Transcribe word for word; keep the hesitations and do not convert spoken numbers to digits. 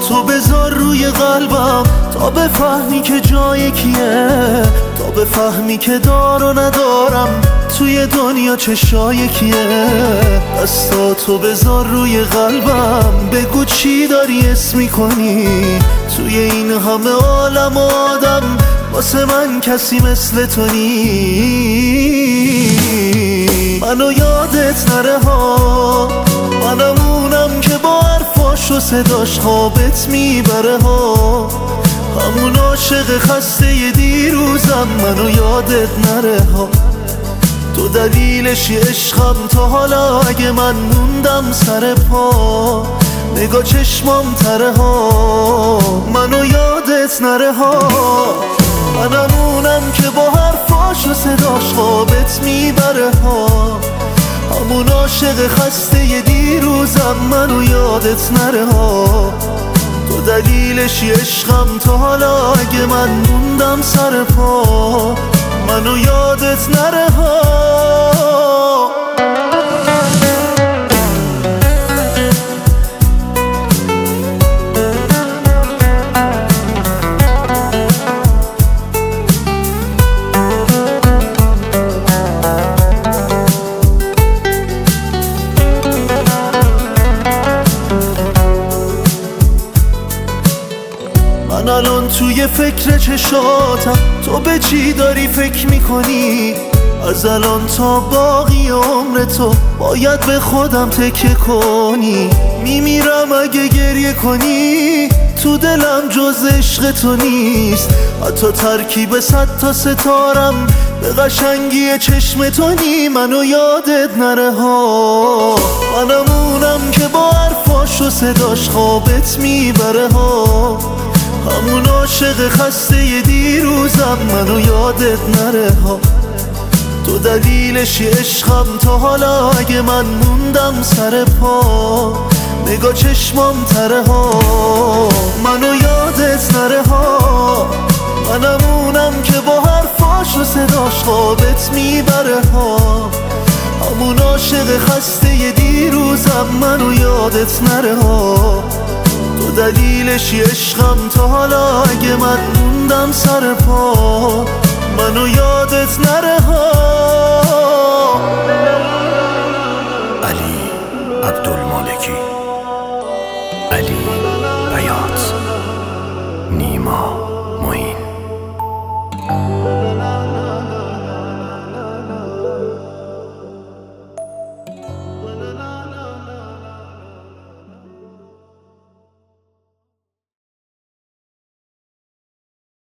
تو بذار روی قلبم تا بفهمی که جای کیه، تا بفهمی که دار و ندارم توی دنیا چشای کیه. دستا تو بذار روی قلبم، بگو چی داری اسم میکنی توی این همه عالم و آدم، واسه من کسی مثل تو نی. منو یادت نره ها، منمونم که با حرفاش و صداش خوابت میبره ها، همون عاشق خسته دیروزم. منو یادت نره ها، تو دلیلشی عشقم تا حالا، اگه من موندم سر پا نگاه چشمام تره ها. منو یادت نره ها، منمونم که با حرفاش و صداش خوابت میبره ها، همون عاشق خسته دیروزم. منو یادت نره ها، تو دلیلشی عشقم تا حالا، اگه من موندم سر پا منو یادت نره ها. من الان توی فکر چشاتم، تو به چی داری فکر میکنی؟ از الان تا باقی عمر تو باید به خودم تکیه کنی. میمیرم اگه گریه کنی، تو دلم جز عشق تو نیست، حتی ترکیب صد تا ستارم به قشنگی چشم تو نی. منو یادت نره ها، منمونم که با حرفاش و صداش خوابت میبره ها، همون عاشق خسته دیروزم. منو یادت نره ها، تو دلیلشی عشقم تا حالا، اگه من موندم سر پا نگاه چشمام تره ها. منو یادت نره ها، منمونم که با حرفاش و صداش خوابت میبره ها، همون عاشق خسته دیروزم. منو یادت نره ها، تو دلیلشی عشقم تا حالا، اگه من موندم سر پا منو یادت نره ها. علی عبدالمالکی، علی بیات، نیما معین.